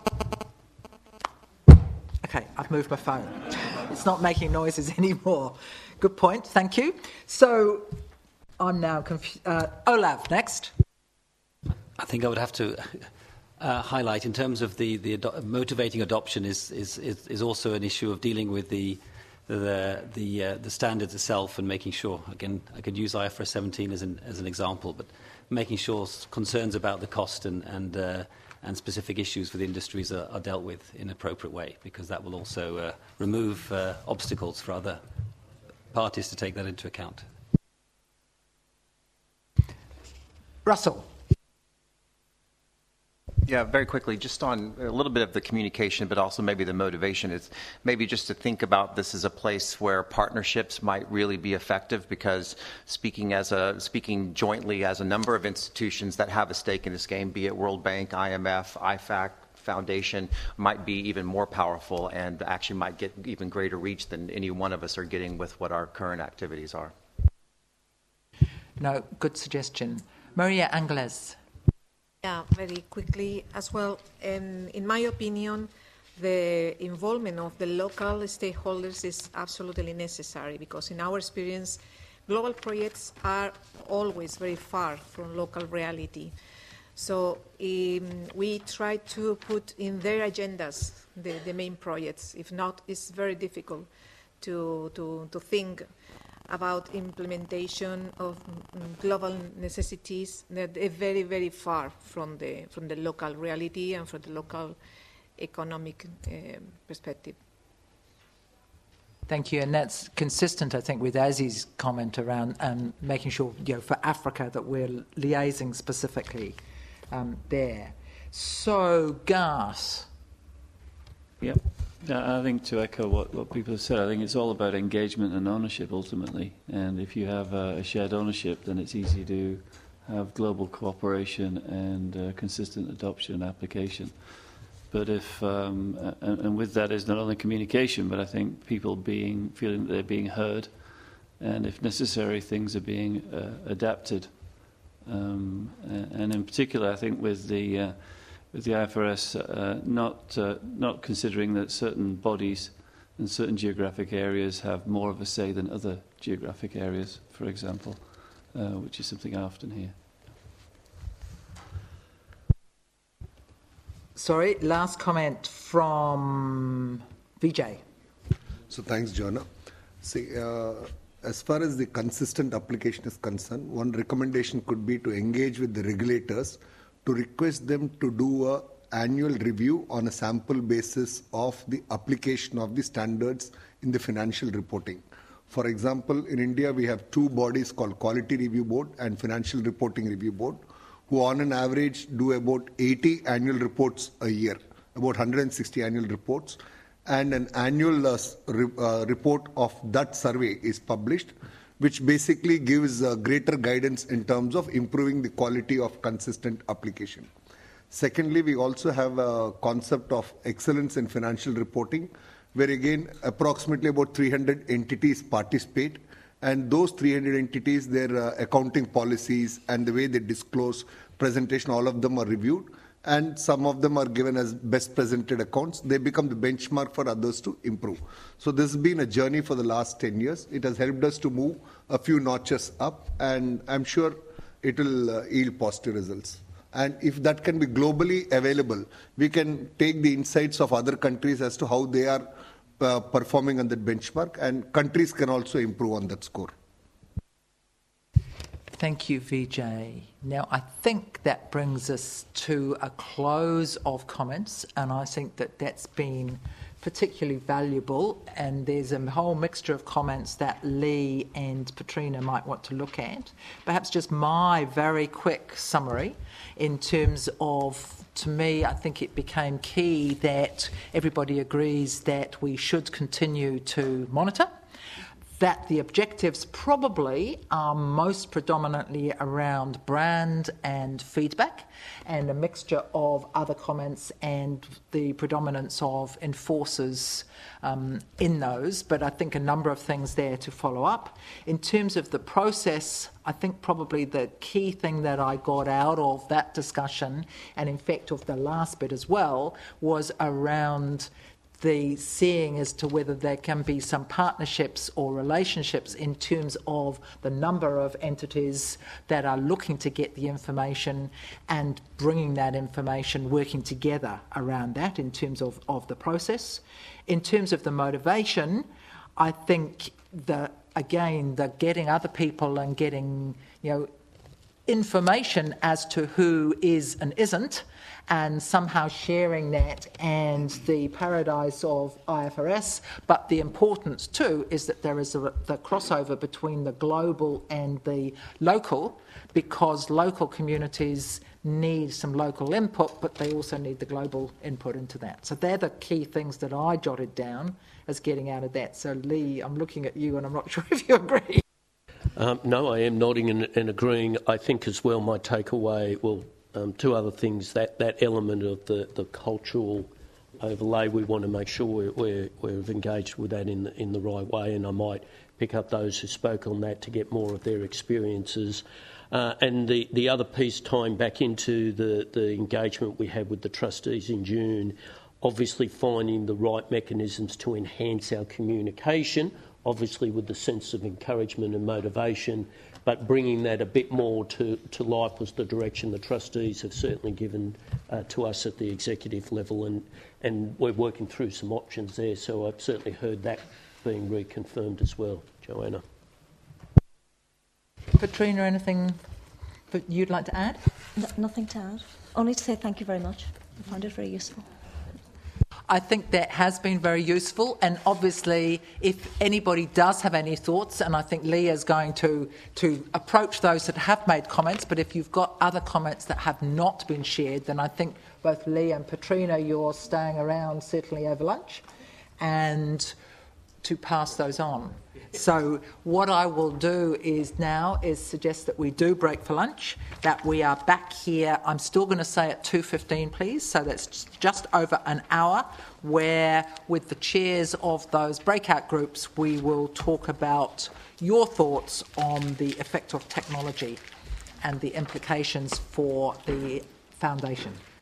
Okay, I've moved my phone. It's not making noises anymore. Good point. Thank you. So. I'm now confused. Uh, Olav, next. I think I would have to uh, highlight, in terms of the, the ado- motivating adoption, is, is, is, is also an issue of dealing with the the the, uh, the standards itself and making sure. Again, I could use I F R S seventeen as an as an example, but making sure concerns about the cost and and uh, and specific issues for the industries are, are dealt with in an appropriate way, because that will also uh, remove uh, obstacles for other parties to take that into account. Russell. Yeah, very quickly, just on a little bit of the communication, but also maybe the motivation is maybe just to think about this as a place where partnerships might really be effective, because speaking as a speaking jointly as a number of institutions that have a stake in this game, be it World Bank, I M F, I FAC, Foundation, might be even more powerful and actually might get even greater reach than any one of us are getting with what our current activities are. No, good suggestion. Maria Angeles. Yeah, very quickly as well. Um, in my opinion, the involvement of the local stakeholders is absolutely necessary, because in our experience, global projects are always very far from local reality. So um, we try to put in their agendas the, the main projects. If not, it's very difficult to, to, to think about implementation of global necessities that are very, very far from the from the local reality and from the local economic uh, perspective. Thank you, and that's consistent, I think, with Azzy's comment around um, making sure, you know, for Africa that we're liaising specifically um, there. So, Garth. Yep. I think, to echo what, what people have said, I think it's all about engagement and ownership ultimately. And if you have a, a shared ownership, then it's easy to have global cooperation and uh, consistent adoption and application. But if, um, and, and with that is not only communication, but I think people being feeling that they're being heard, and if necessary, things are being uh, adapted. Um, and in particular, I think with the uh, with the I F R S, uh, not uh, not considering that certain bodies and certain geographic areas have more of a say than other geographic areas, for example, uh, which is something I often hear. Sorry, last comment from Vijay. So thanks, Joanna. See, uh, as far as the consistent application is concerned, one recommendation could be to engage with the regulators to request them to do a annual review on a sample basis of the application of the standards in the financial reporting. For example, in India, we have two bodies called Quality Review Board and Financial Reporting Review Board, who on an average do about eighty annual reports a year, about one hundred sixty annual reports, and an annual uh, re uh, report of that survey is published, which basically gives uh, greater guidance in terms of improving the quality of consistent application. Secondly, we also have a concept of excellence in financial reporting, where again approximately about three hundred entities participate, and those three hundred entities, their uh, accounting policies and the way they disclose presentation, all of them are reviewed, and some of them are given as best presented accounts. They become the benchmark for others to improve. So this has been a journey for the last ten years. It has helped us to move a few notches up, and I'm sure it will uh, yield positive results. And if that can be globally available, we can take the insights of other countries as to how they are uh, performing on that benchmark, and countries can also improve on that score. Thank you, Vijay. Now, I think that brings us to a close of comments, and I think that that's been particularly valuable, and there's a whole mixture of comments that Lee and Petrina might want to look at. Perhaps just my very quick summary in terms of, to me, I think it became key that everybody agrees that we should continue to monitor, that the objectives probably are most predominantly around brand and feedback, and a mixture of other comments and the predominance of enforcers um, in those, but I think a number of things there to follow up. In terms of the process, I think probably the key thing that I got out of that discussion, and in fact of the last bit as well, was around the seeing as to whether there can be some partnerships or relationships in terms of the number of entities that are looking to get the information and bringing that information, working together around that in terms of, of the process. In terms of the motivation, I think the again, the getting other people and getting, you know, information as to who is and isn't, and somehow sharing that and the paradise of I F R S, but the importance too is that there is a, the crossover between the global and the local, because local communities need some local input, but they also need the global input into that. So they're the key things that I jotted down as getting out of that. So Lee, I'm looking at you and I'm not sure if you agree. Um, no, I am nodding and, and agreeing. I think as well my takeaway, well, um, two other things, that, that element of the, the cultural overlay, we want to make sure we're, we're, we've engaged with that in the, in the right way, and I might pick up those who spoke on that to get more of their experiences. Uh, and the, the other piece, tying back into the, the engagement we had with the trustees in June, obviously finding the right mechanisms to enhance our communication, obviously with the sense of encouragement and motivation, but bringing that a bit more to, to life was the direction the trustees have certainly given uh, to us at the executive level, and, and we're working through some options there, so I've certainly heard that being reconfirmed as well. Joanna. Petrina, anything that you'd like to add? No, nothing to add. Only to say thank you very much. I found it very useful. I think that has been very useful, and obviously if anybody does have any thoughts, and I think Leah is going to, to approach those that have made comments, but if you've got other comments that have not been shared, then I think both Leah and Petrina, you're staying around certainly over lunch, and to pass those on. So what I will do is now is suggest that we do break for lunch, that we are back here, I'm still going to say at two fifteen please, so that's just over an hour, where with the chairs of those breakout groups we will talk about your thoughts on the effect of technology and the implications for the foundation.